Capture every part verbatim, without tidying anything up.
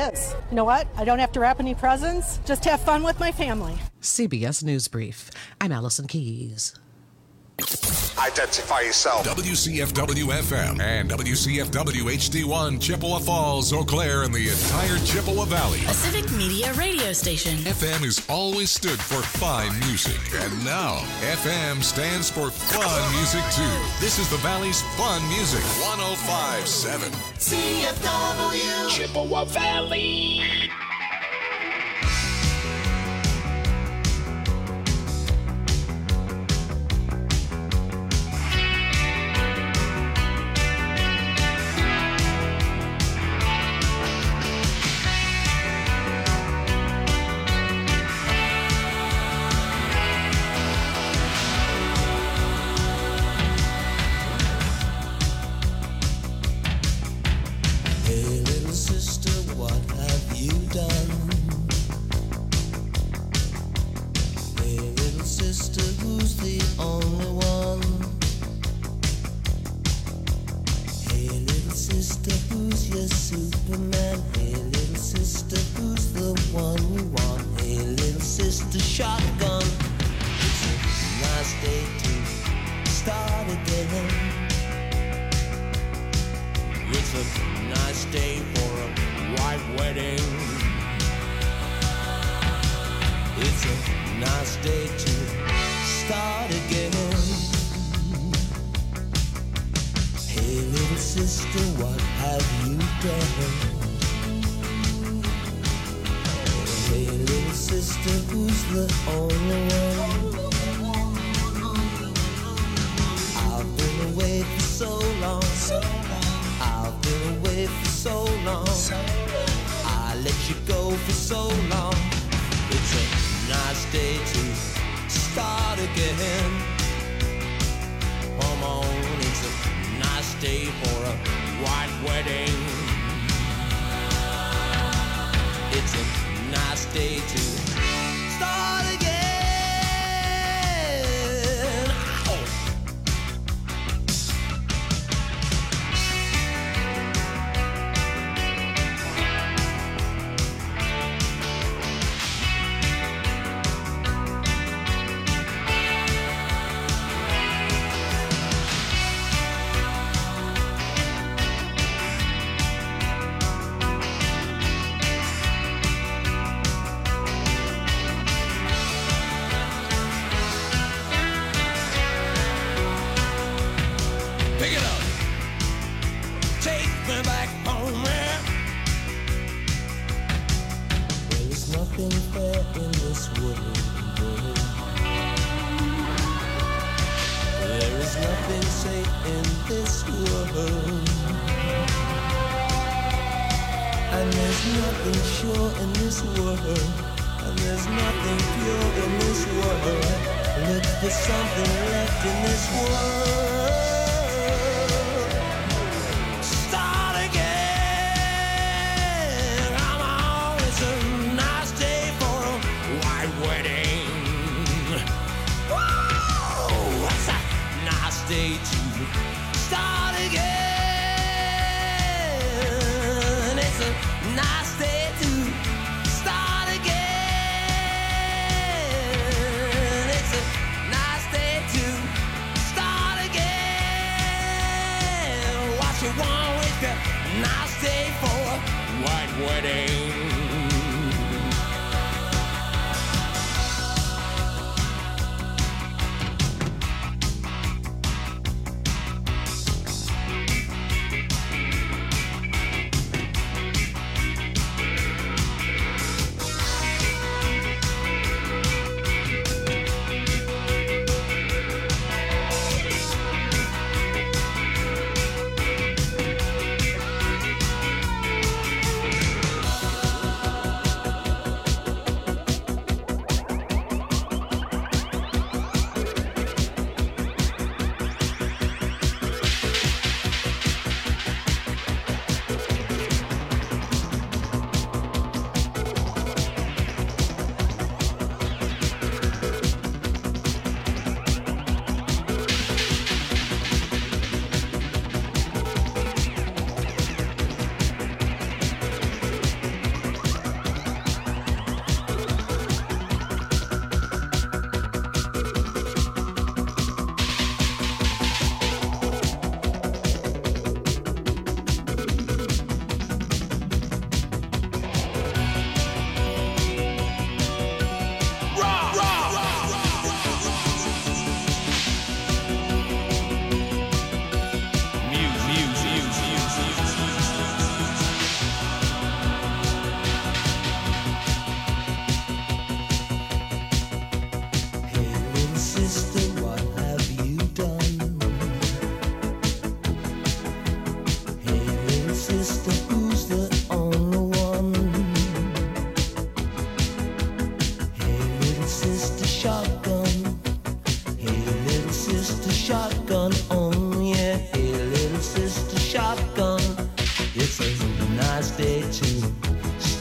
is. You know what? I don't have to wrap any presents. Just have fun with my family. C B S News Brief. I'm Allison Keyes. Identify yourself. W C F W F M and W C F W H D one, Chippewa Falls, Eau Claire, and the entire Chippewa Valley. A civic media radio station. F M has always stood for fine music, and now F M stands for fun music too. This is the Valley's fun music. one oh five point seven C F W Chippewa Valley. Start again.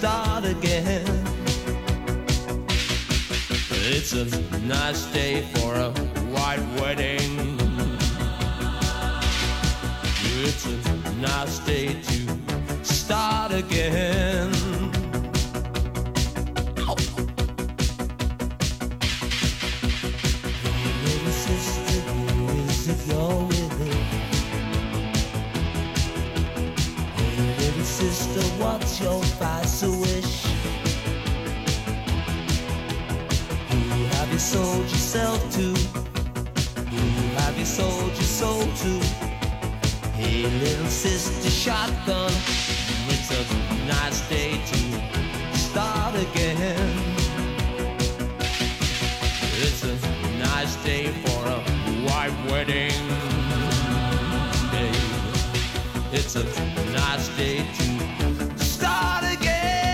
start again. It's a nice day for a white wedding. It's a nice day to start again. Oh. Hey, little sister, who is it you're with? Hey, little sister, what's your vice wish? Who have you sold yourself to? Who have you sold your soul to? Hey, little sister shotgun, it's a nice day to start again. It's a nice day for a white wedding day. It's a nice day to start again.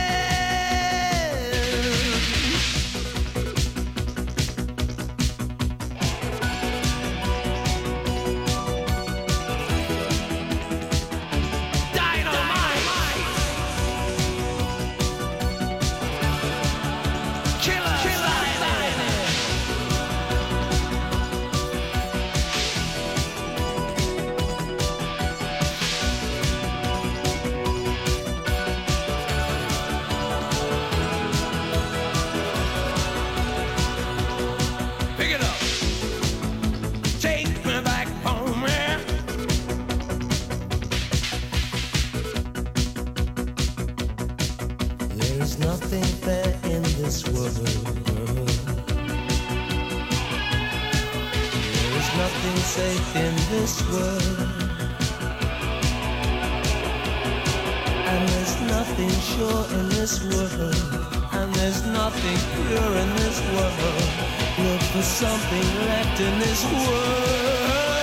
Safe in this world, and there's nothing sure in this world, and there's nothing pure in this world. Look for something left in this world.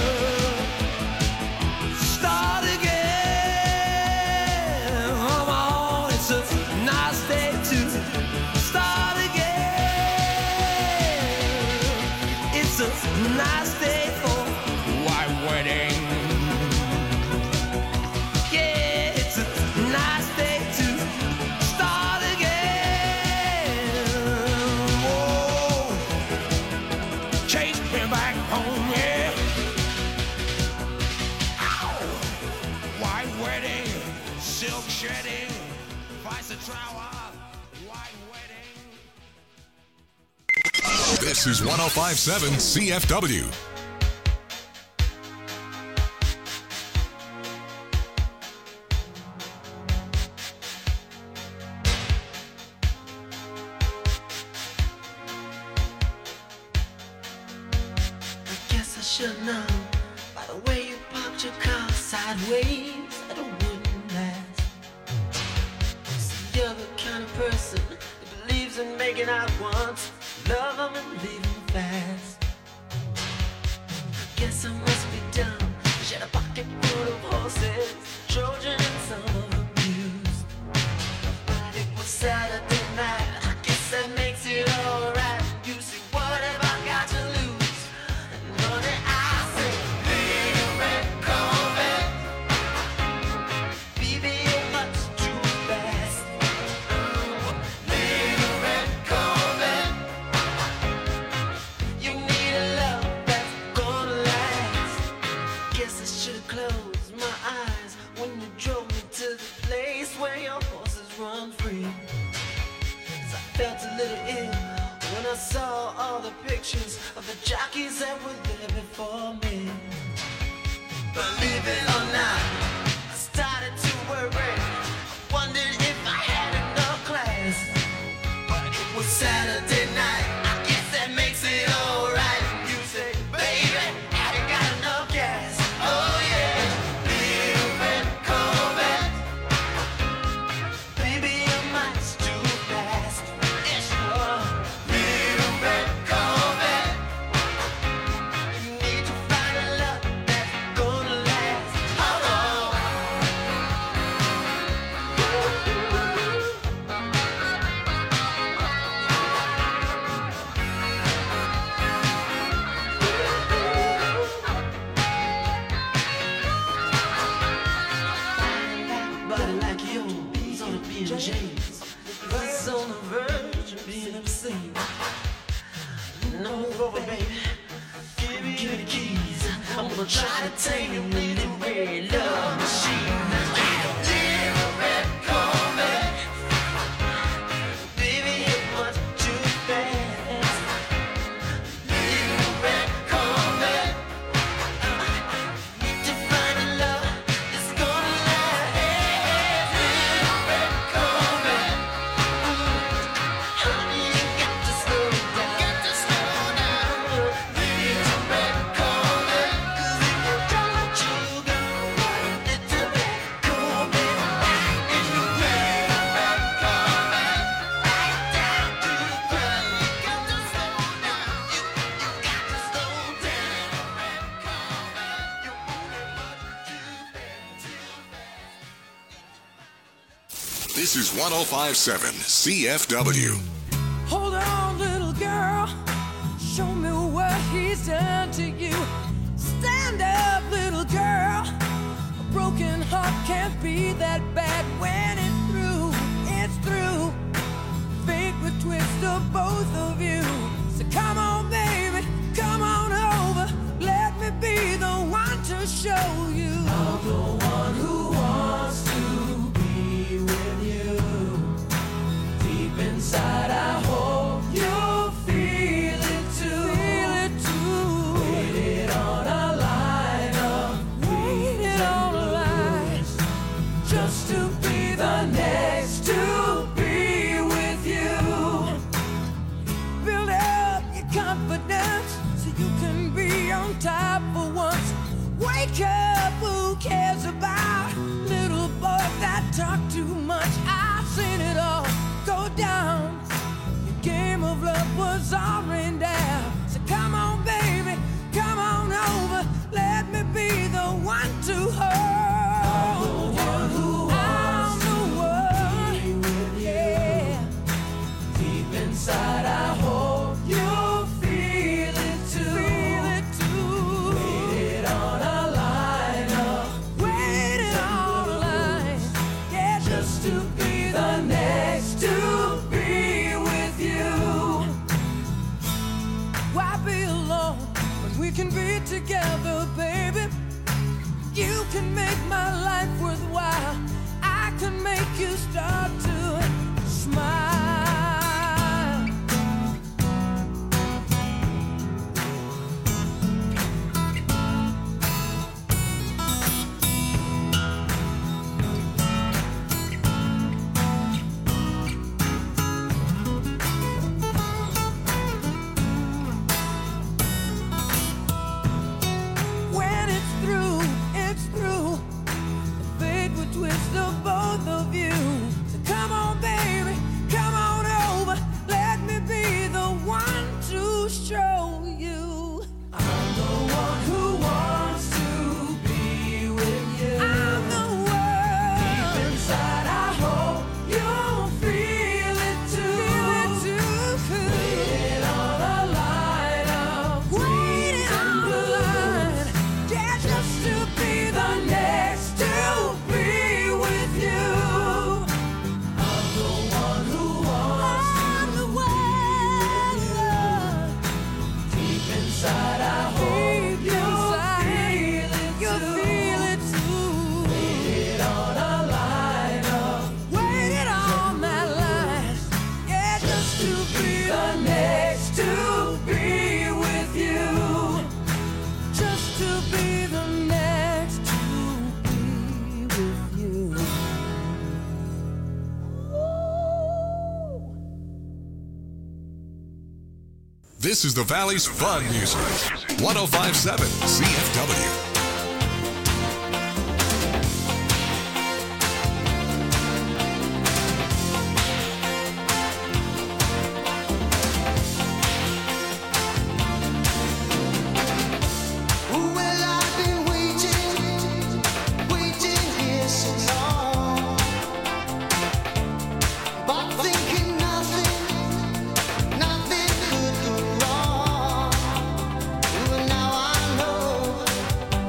Start again. Come on, it's a nice day to start again. It's a nice day. Wedding. Yeah, it's a nice day to start again. Whoa, chase me back home, yeah. Ow. White wedding, silk shedding, vice a trower, white wedding. This is one oh five point seven C F W. Should know by the way you parked your car sideways that it wouldn't last. See, you're the kind of person that believes in making out once, love them and leave them fast. I guess I must be dumb. She had a pocket full of horses, Trojan and some of them used. But it was Saturday night, I guess that makes it alright. You see, what have I got to lose? I saw all the pictures of the jockeys that were there before me. Believe it or not, I started to worry. I wondered if I had enough class. But it was Saturday night, I guess that makes it alright. You say, baby, have you got enough gas? Oh yeah, little red Corvette. Baby, your mind's too fast. Yes, you are. Corvette. You need to find a love that's gonna last. dreams. Cause it's on the verge of being obscene. No, over, baby. Give me the keys. I'm gonna try to take you with a red love machine. Little red Corvette. Baby, you're much too fast. Little red Corvette. Need to find a love that's gonna last. Little red Corvette. Honey, you got to slow down. Got to slow down. Little red Corvette. 'Cause if you don't, you go. Little red Corvette. In the red, red Corvette. Right down to the ground. You got to slow down. You, you got to slow down. Red Corvette. You're moving much too fast, too fast. This is one oh five point seven C F W. Hold on, little girl. Show me what he's done to you. Stand up, little girl. A broken heart can't be that bad when it's through. It's through. Fate would twist of both of you. So come on, baby. Come on over. Let me be the one to show you. I'm the one who wants to be with you. Deep inside, I hope you feel it too. Feel it too. Waited on a line of waited on a line just to be the next to be with you. Build up your confidence so you can be on top for once. Wake up, who cares about little boys that talk too much? I've seen it all go down. Your game of love was all rained down. So come on, baby, come on over. Let me be the one to hold you. I'm the one, yeah. Deep inside, I hope you feel it too. Feel it too. Waited on a line up. Waited on a line. Yeah, just to be the next to be with you. Why be alone when we can be together, baby? You can make my life worthwhile. I can make you start to smile. When it's through, it's through. The fate would twist of both of you. So come on, baby, come on over. Let me be the one to show you. I'm the one who wants to be with you. I'm the one. Deep inside, I hope you'll feel it too. Feel it too. Waiting on a line of waiting on a line. Yeah, just to be the next to be with you. I'm the one who wants I'm the one. Deep inside, I hope you'll feel it too. Feel it too. Waited on a line of waited on that line. Yeah, just to be the next to be with you. Just to be the next to be with you. Ooh. This is the Valley's fun music. one oh five point seven C F W. Well, I've been waiting, waiting here so long, but thinking nothing, nothing could go wrong. Well, now I know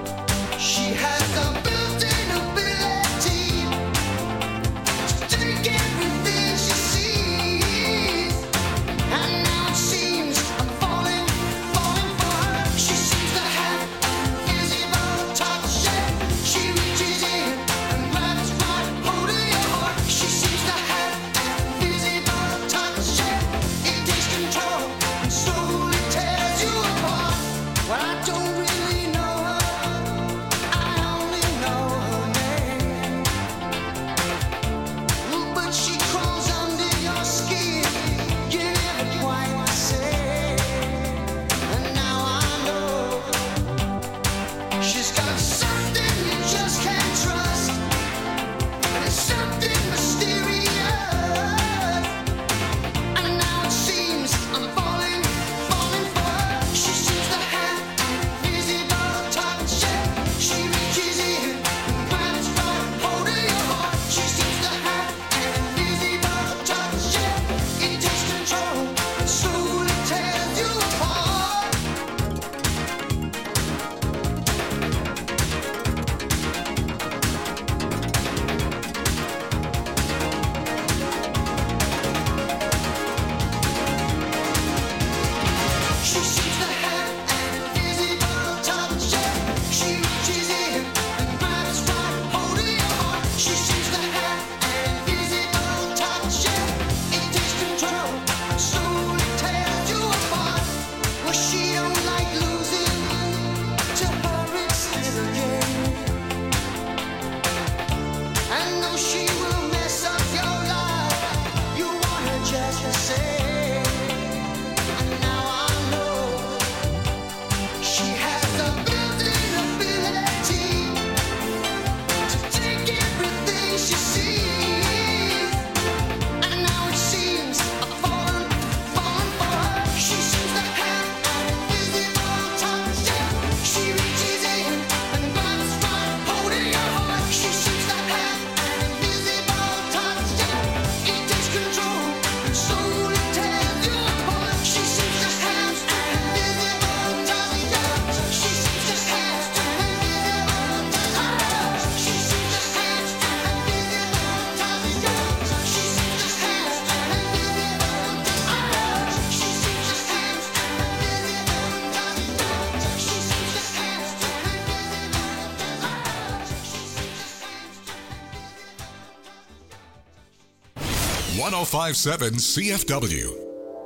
one oh five point seven C F W.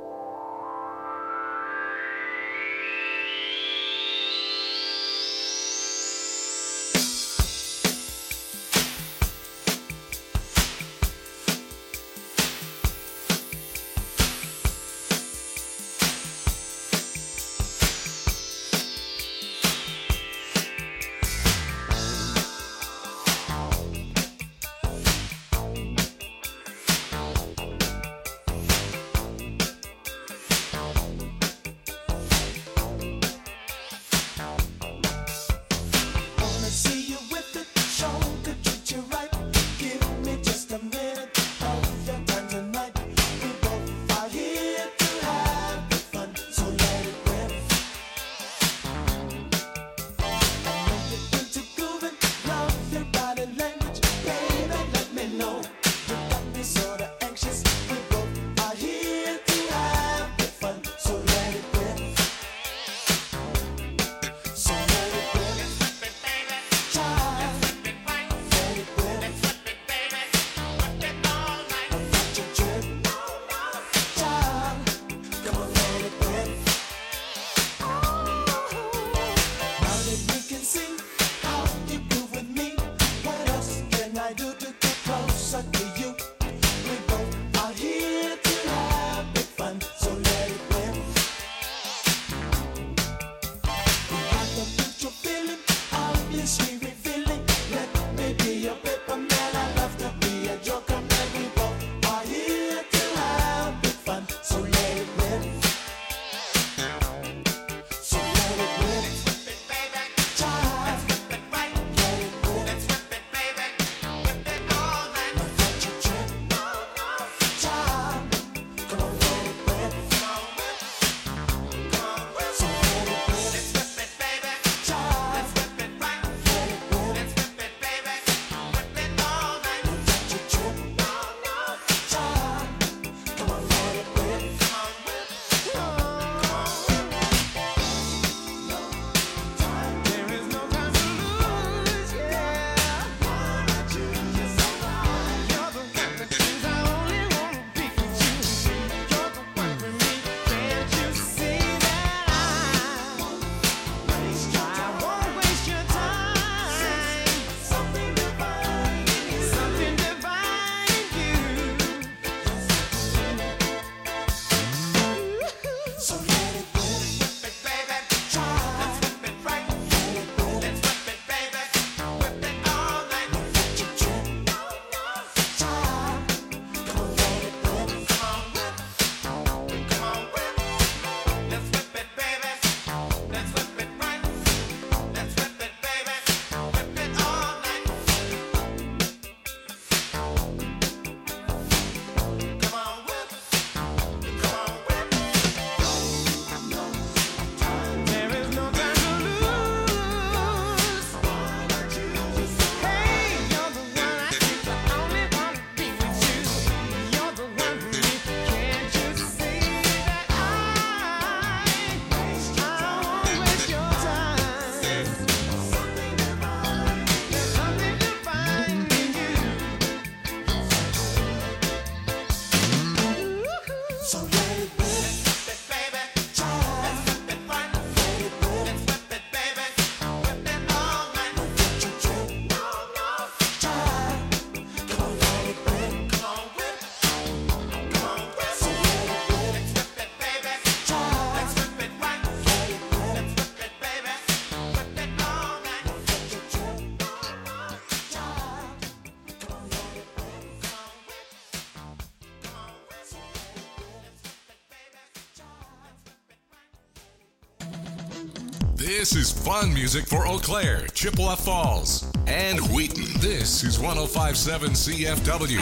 This is fun music for Eau Claire, Chippewa Falls, and Wheaton. This is one oh five point seven C F W.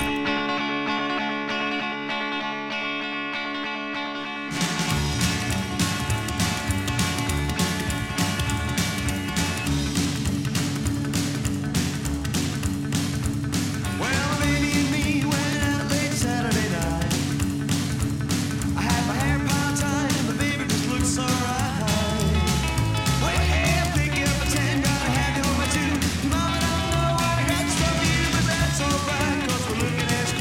Looking as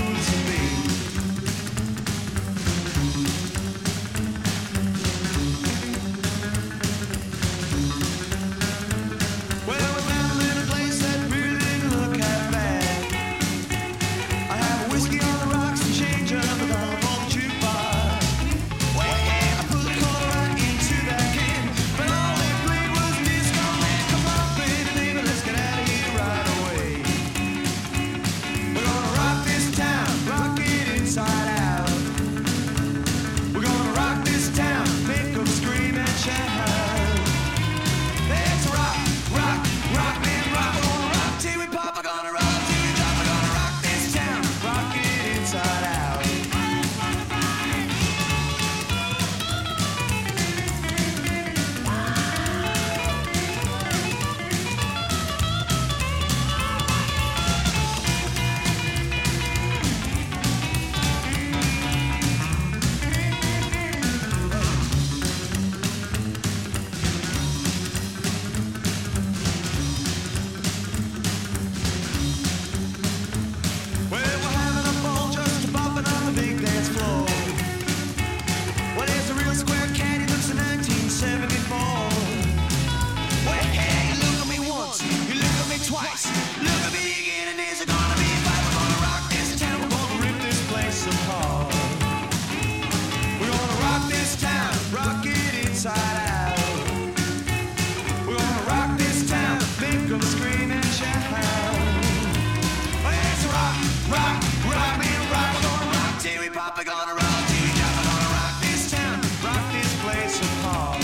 apart. We're gonna rock this town, rock it inside out. We're gonna rock this town, make them scream and shout. Let's rock, rock, rock me and rock. We're gonna rock till we pop, we're gonna rock till we drop. We're gonna rock this town, rock this place apart.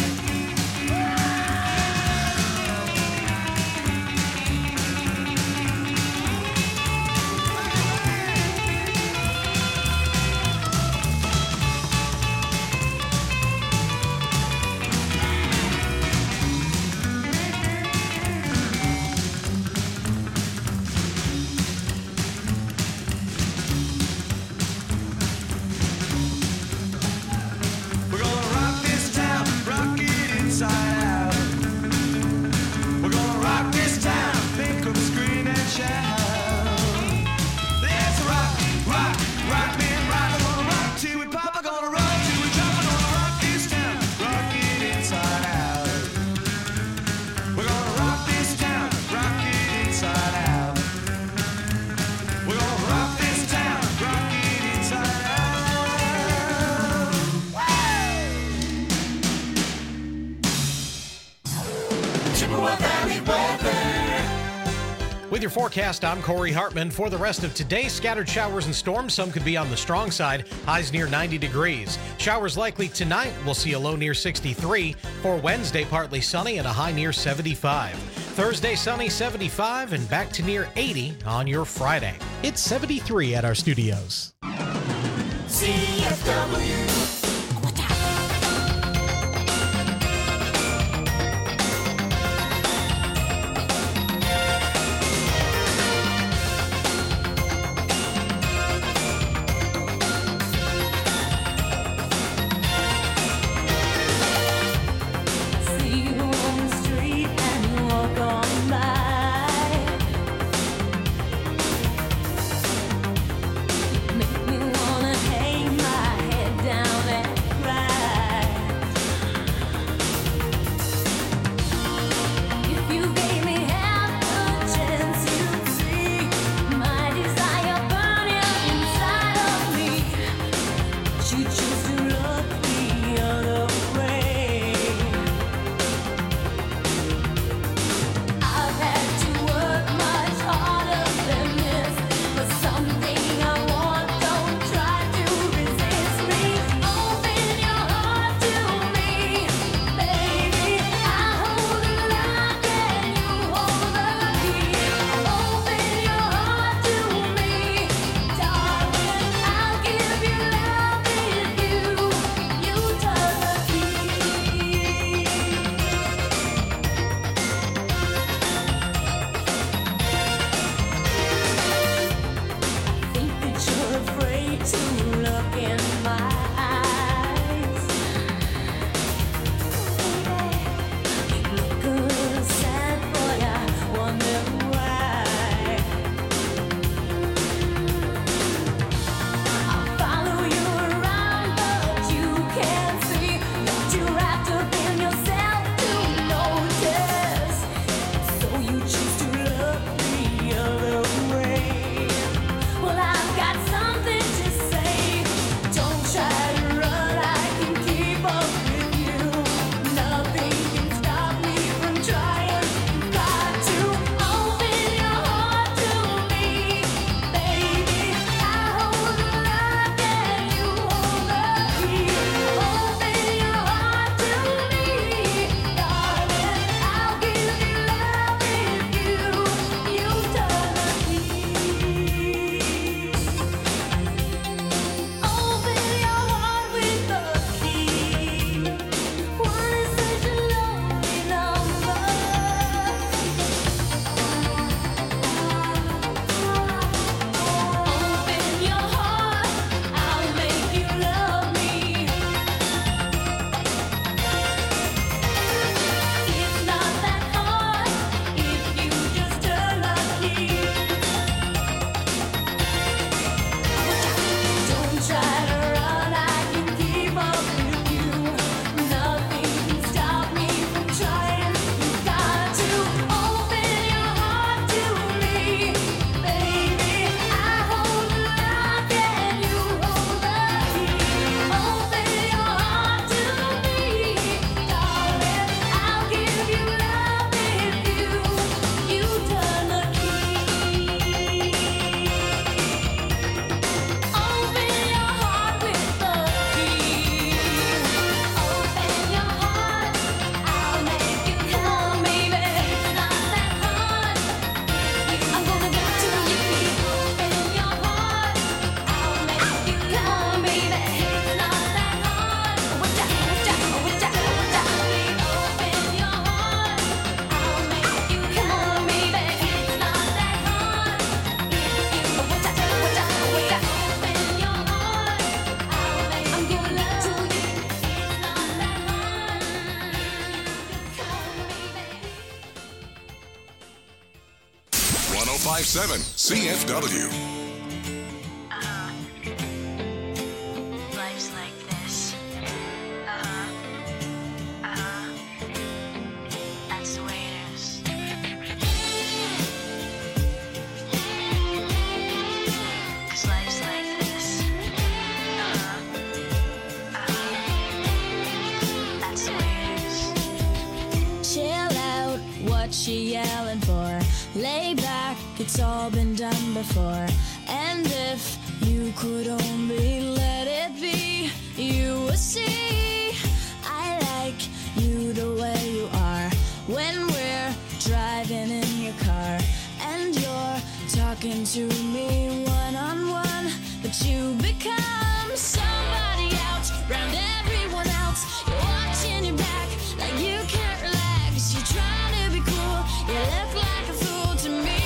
We're gonna rock this town, rock it inside out. We're gonna rock this town, make them scream and shout. Let's rock, rock, rock me and rock. We're gonna rock till we pop, we're gonna rock till we drop. We're gonna rock this town, rock it inside out. We're gonna rock this town, rock it inside out. We're gonna rock this town, rock it inside out. Chippewa Valley weather. With your forecast, I'm Corey Hartman. For the rest of today, scattered showers and storms. Some could be on the strong side. Highs near ninety degrees. Showers likely tonight. We'll see a low near sixty-three. For Wednesday, partly sunny and a high near seventy-five. Thursday, sunny, seventy-five, and back to near eighty on your Friday. It's seventy-three at our studios. C F W. See you on the street and you walk on by. Make me wanna hang my head down. five seven C F W. Life's like this. Uh-huh. Uh-huh. That's the way it is. Cause life's like this. Uh-huh. Uh-huh. That's the way it is. Chill out, what you yelling for? Lay back, it's all been done before. And if you could only let it be, you would see I like you the way you are. When we're driving in your car and you're talking to me one-on-one, but you become somebody else round everyone else. You're watching your back like you can't relax. You're trying to be cool, you look like a fool to me.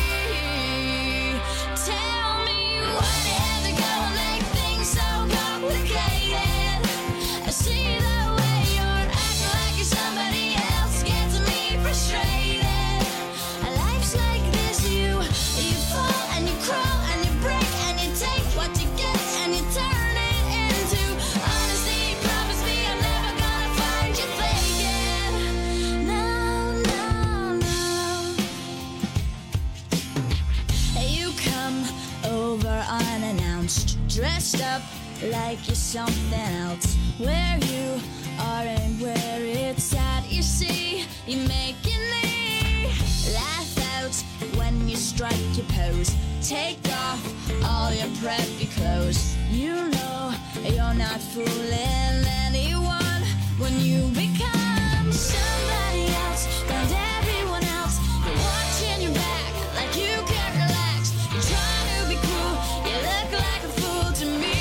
Tell me why you have to go and make things so complicated. I see the way you're acting like you're somebody else, gets me frustrated. Life's like this, you you fall and you crawl and you break and you take what you get and you turn it into honesty. Promise me I'm never gonna find you faking. No, no, no. You come over unannounced, dressed up like you're something else. Where you are and where it's at, you see, you're making me laugh out when you strike your pose. Take off all your preppy clothes. You know you're not fooling anyone when you become somebody else round everyone else. You're watching your back like you can't relax. You're trying to be cool, you look like a fool to me.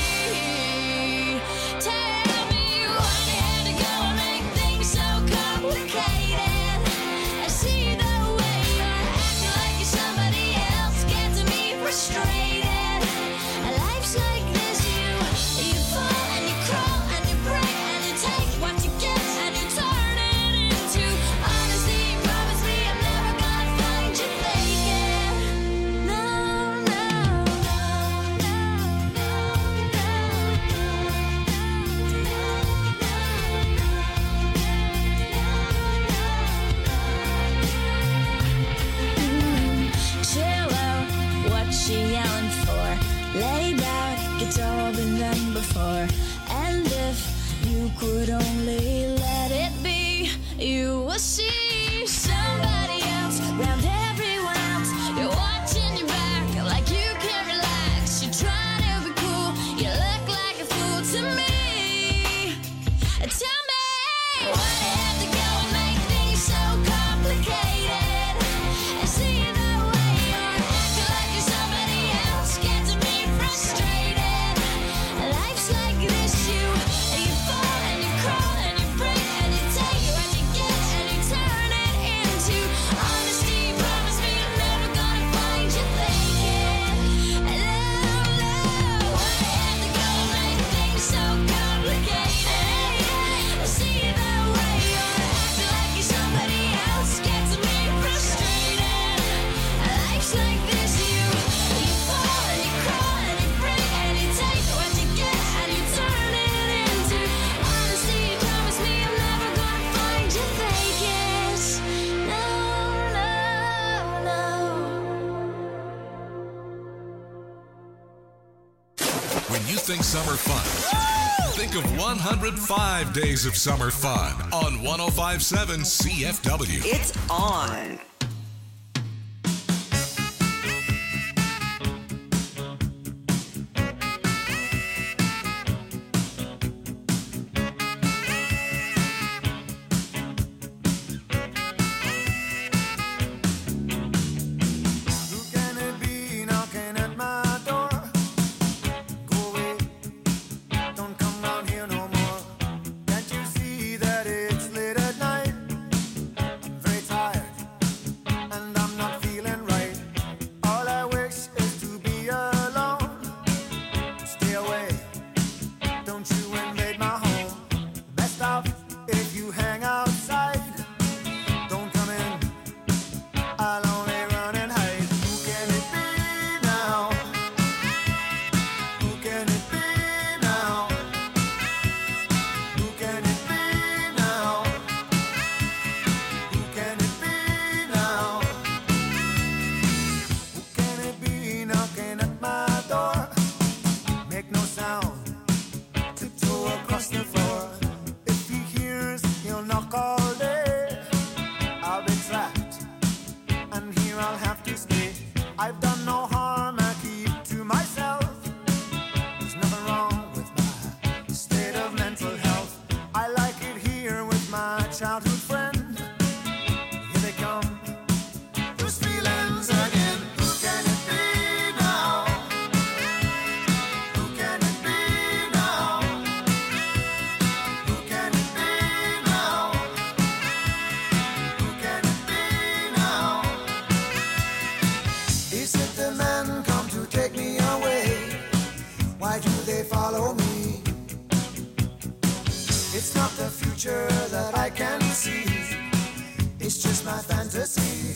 Tell me why you had to go and make things so complicated. I see the way you're acting like you're somebody else, gets me frustrated. Life's like this, you you fall and you crawl and you break and you take what you get and you turn it into honesty. Promise me I'm never gonna find you faking. No, no, no, chill out, what you yelling for? Lay back, it's all been done before. And if you could only let it be, you will see somebody else round everyone else. You're watching your back like you can't relax. You're trying to be cool, you look like a fool to me. Tell me why you have to go and make things so complicated. I see the way you're acting like you're somebody else, gets me frustrated. Life's like this, you you fall and you crawl and you break and you take what you get and you turn it into honesty. Promise me I'm never gonna find you faking. No, no, why you have to go and make things so complicated? I see the way you're acting like you're somebody else, gets me frustrated. Life's like this, you you fall and you crawl and you break and you take what you get and you turn it into honesty. Promise me I'm never gonna find you faking. No, no, no. When you think summer fun, think of one hundred five days of summer fun on one oh five point seven C F W. It's on. Who can it be knocking at my door? Go away, don't come round here no more. Can't you see that it's late at night? I'm very tired and I'm not feeling right. All I wish is to be alone. Stay away, don't you invade my home. Best off if you hang outside. Don't come in, I'll only run and hide. Who can it be childhood friend. Here they come, those feelings again. Who can it be now? Who can it be now? Who can it be now? Who can it be now? Is it the men come to take me away? Why do they follow me? It's not the future that I can see. It's just my fantasy.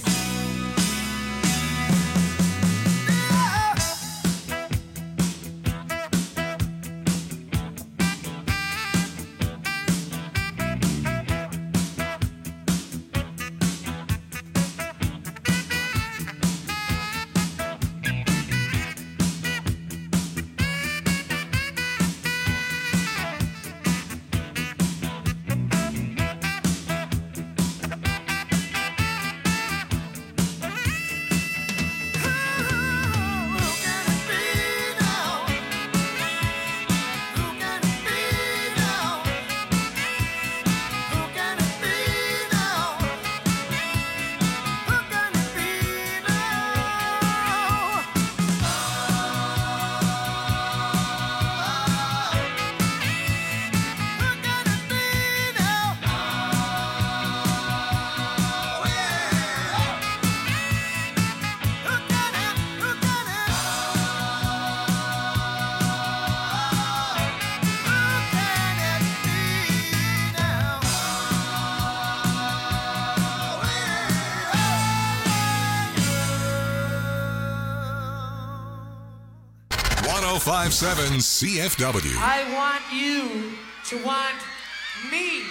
ten fifty-seven C F W. I want you to want me.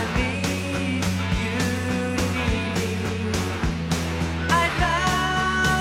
I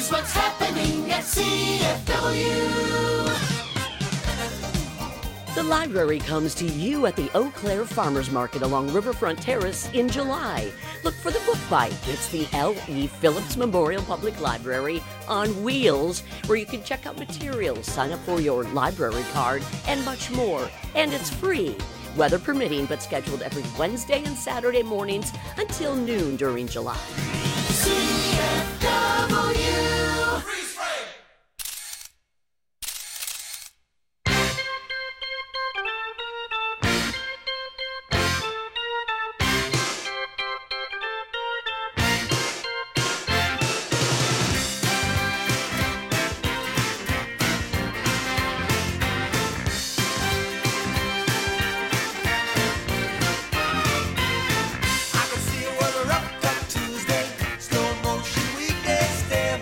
Here's what's happening at C F W. The library comes to you at the Eau Claire Farmers Market along Riverfront Terrace in July. Look for the Book Bite. It's the L E. Phillips Memorial Public Library on wheels, where you can check out materials, sign up for your library card, and much more. And it's free, weather permitting, but scheduled every Wednesday and Saturday mornings until noon during July. C F W. I can see weather up that Tuesday, slow motion weekday, stay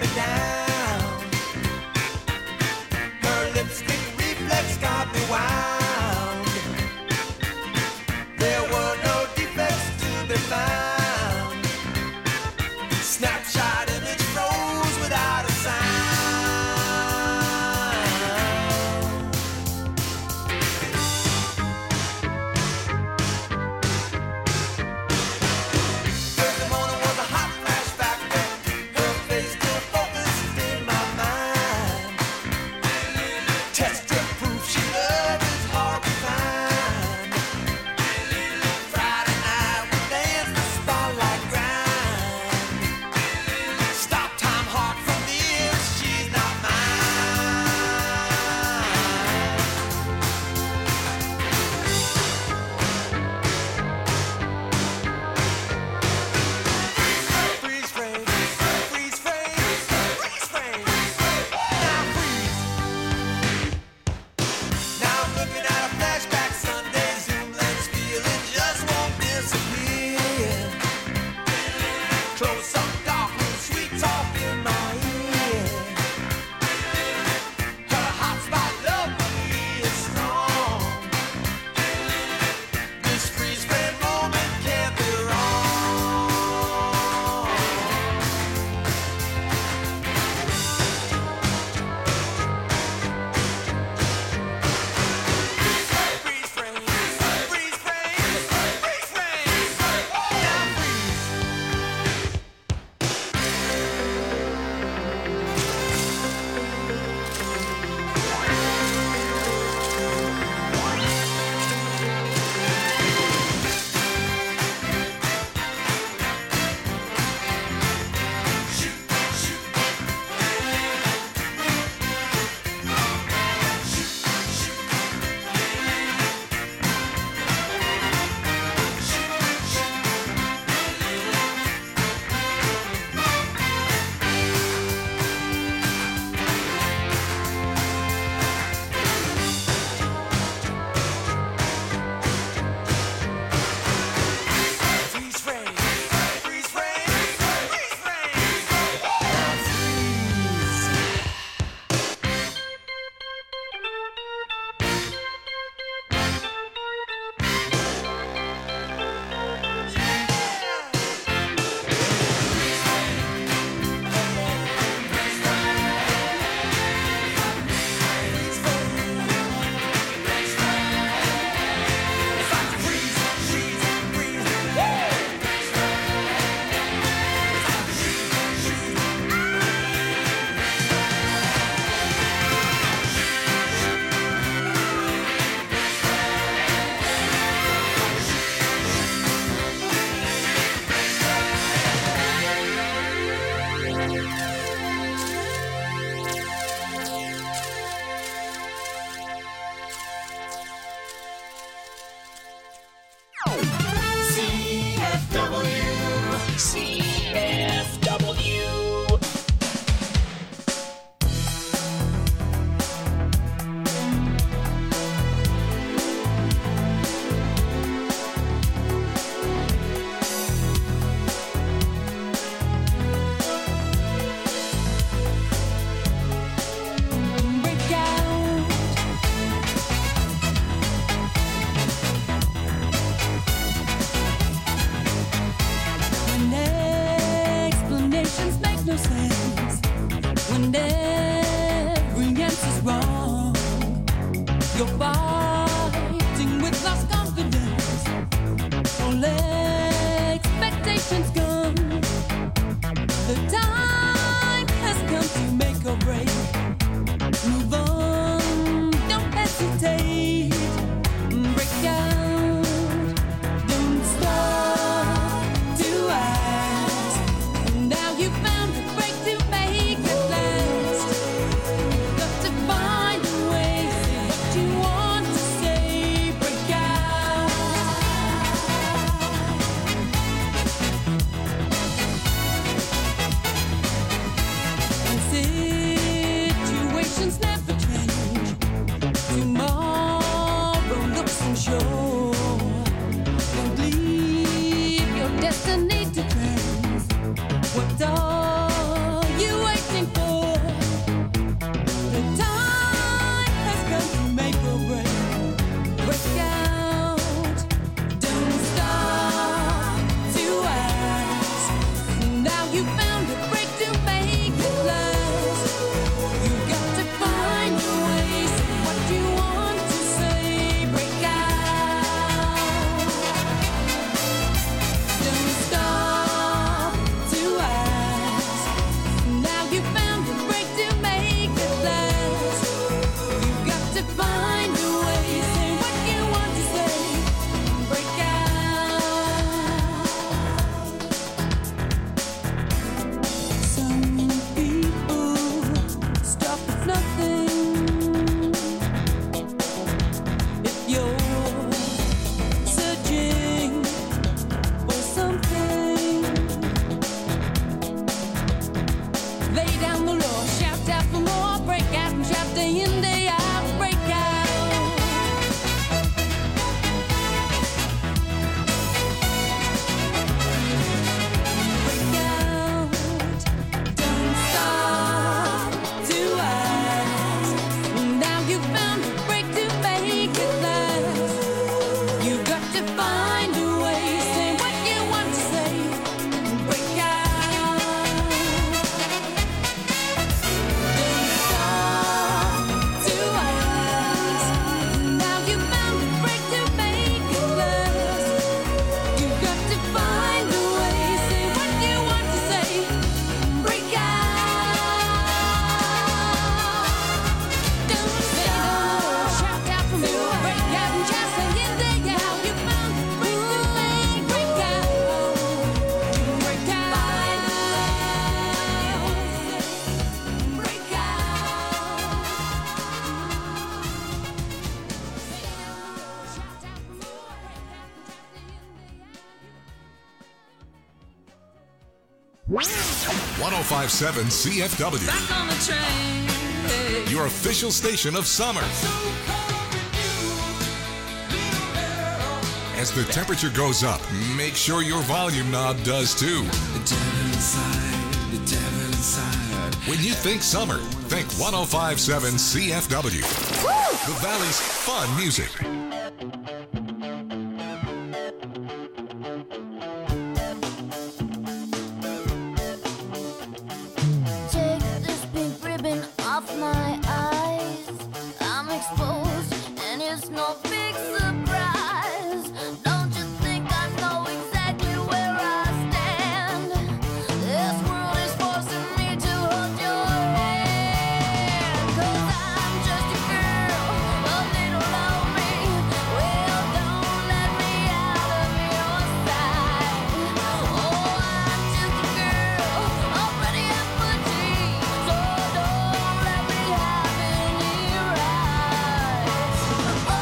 one oh five point seven C F W. Back on the train. Your official station of summer. As the temperature goes up, make sure your volume knob does too. The devil inside, the devil inside. When you think summer, think one oh five point seven C F W. The Valley's fun music. Take this pink ribbon off my eyes. I'm exposed and it's no big surprise. Don't you think I know exactly where I stand? This world is forcing me to hold your hand. 'Cause I'm just a girl, a little lonely. Well, don't let me out of your sight. Oh, I'm just a girl, all pretty and petite. So don't let me have any rights. Oh,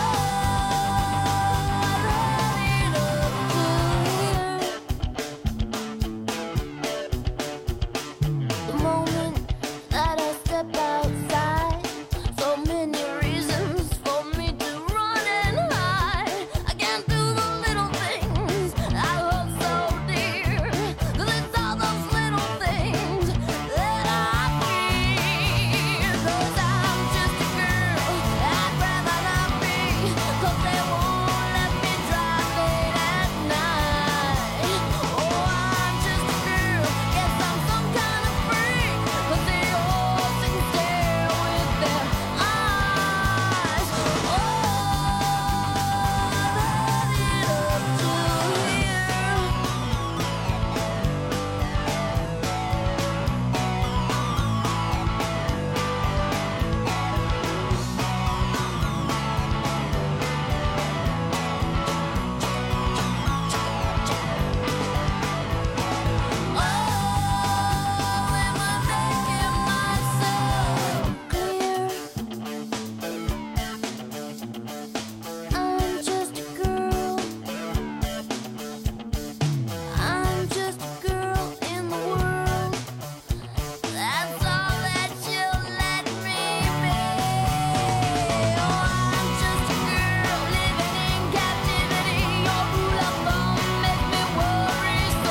the moment that I step outside, so many reasons for me to run and hide. I can't do the little things I hold so dear, 'cause it's all those little things that I fear. 'Cause I'm just a girl, I'd rather not be, 'cause they won't let me drive late at night. Oh, I'm just a girl, guess I'm some kind of freak, 'cause they all sit and stare with their eyes. Oh, I'm just a girl. I'm just a girl in the world. That's all that you'll let me be. Oh, I'm just a girl living in captivity. Your rule of thumb makes me worry so.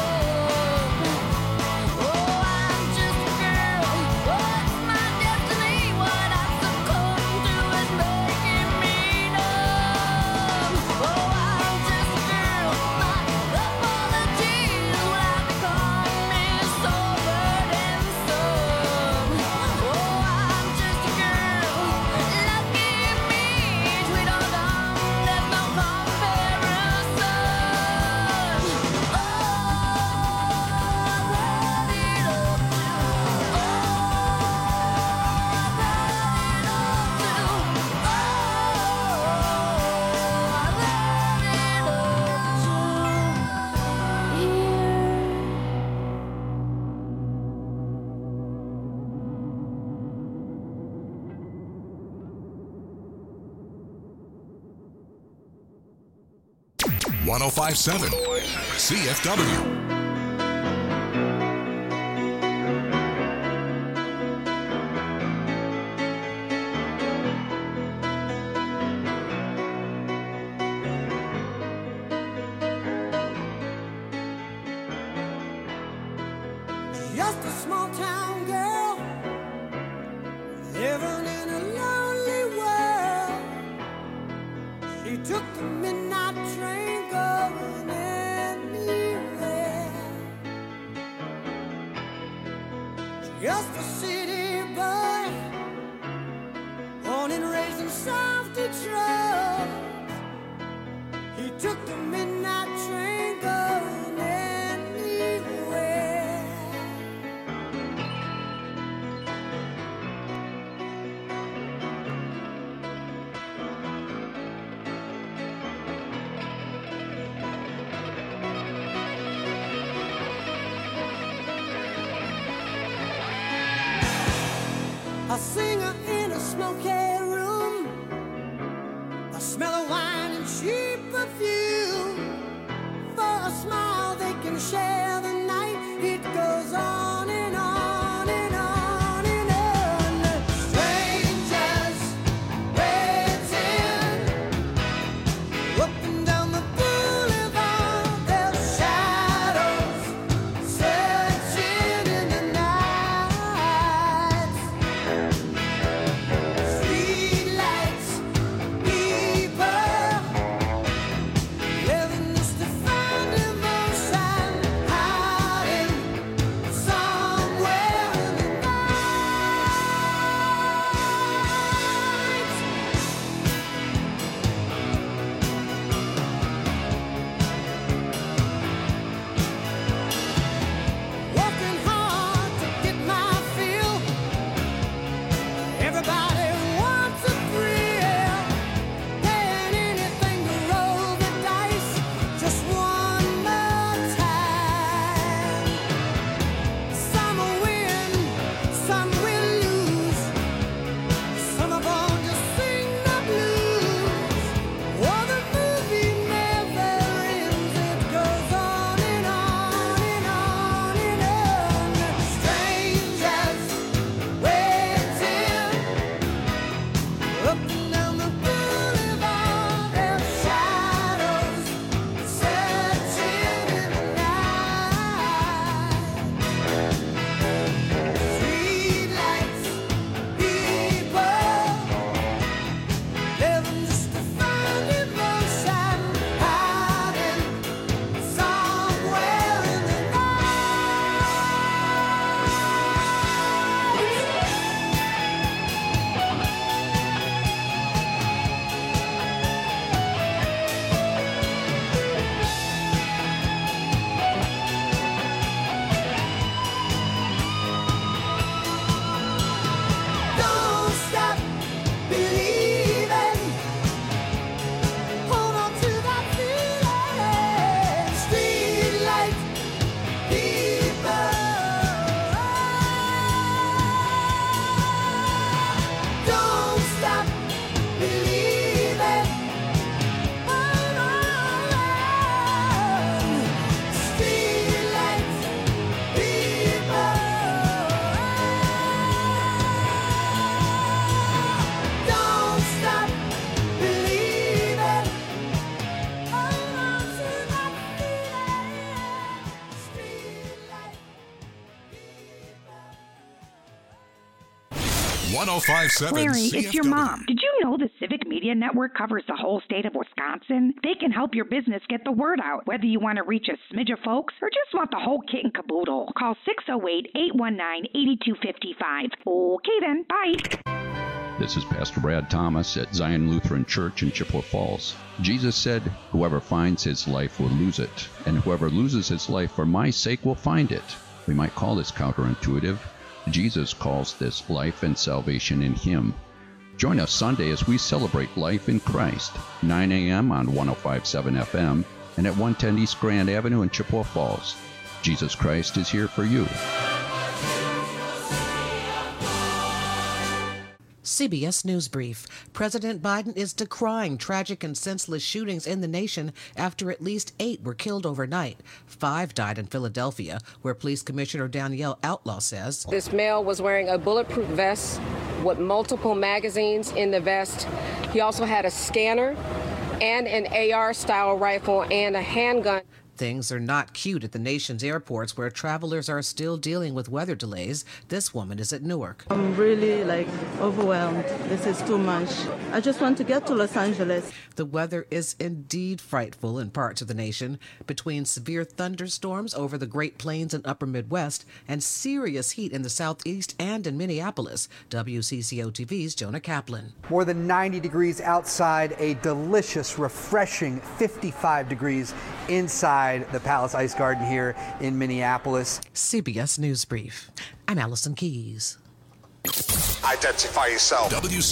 Oh, I'm just a girl. What's my destiny? What I succumb to is making me numb. Oh, I'm just a girl. My apologies will have become me so burdensome. Oh, I'm just a girl. Lucky me, sweet or dumb, there's no comparison. Oh, one oh five point seven C F W. Just a small town girl living in a lonely world. She took the midnight train going anywhere. Just a city boy, born and raised in South Detroit. He took the midnight train going anywhere. A singer in a smoky room, a smell of wine and cheap perfume. For a smile they can share the night. It goes on one oh five point seven Larry, C F W. it's your mom. Did you know the Civic Media Network covers the whole state of Wisconsin? They can help your business get the word out, whether you want to reach a smidge of folks or just want the whole kit and caboodle. Call six oh eight, eight one nine, eight two five five. Okay then, bye. This is Pastor Brad Thomas at Zion Lutheran Church in Chippewa Falls. Jesus said, "Whoever finds his life will lose it, and whoever loses his life for my sake will find it." We might call this counterintuitive. Jesus calls this life and salvation in him. Join us Sunday as we celebrate life in Christ, nine a.m. on one oh five point seven F M and at one ten East Grand Avenue in Chippewa Falls. Jesus Christ is here for you. C B S News Brief. President Biden is decrying tragic and senseless shootings in the nation after at least eight were killed overnight. Five died in Philadelphia, where Police Commissioner Danielle Outlaw says, "This male was wearing a bulletproof vest with multiple magazines in the vest. He also had a scanner and an A R-style rifle and a handgun." Things are not cute at the nation's airports where travelers are still dealing with weather delays. This woman is at Newark. I'm really like overwhelmed. This is too much. I just want to get to Los Angeles. The weather is indeed frightful in parts of the nation, between severe thunderstorms over the Great Plains and Upper Midwest and serious heat in the Southeast and in Minneapolis. W C C O T V's Jonah Kaplan. More than ninety degrees outside, a delicious, refreshing fifty-five degrees inside the Palace Ice Garden here in Minneapolis. C B S News Brief. I'm Allison Keys. Identify yourself. W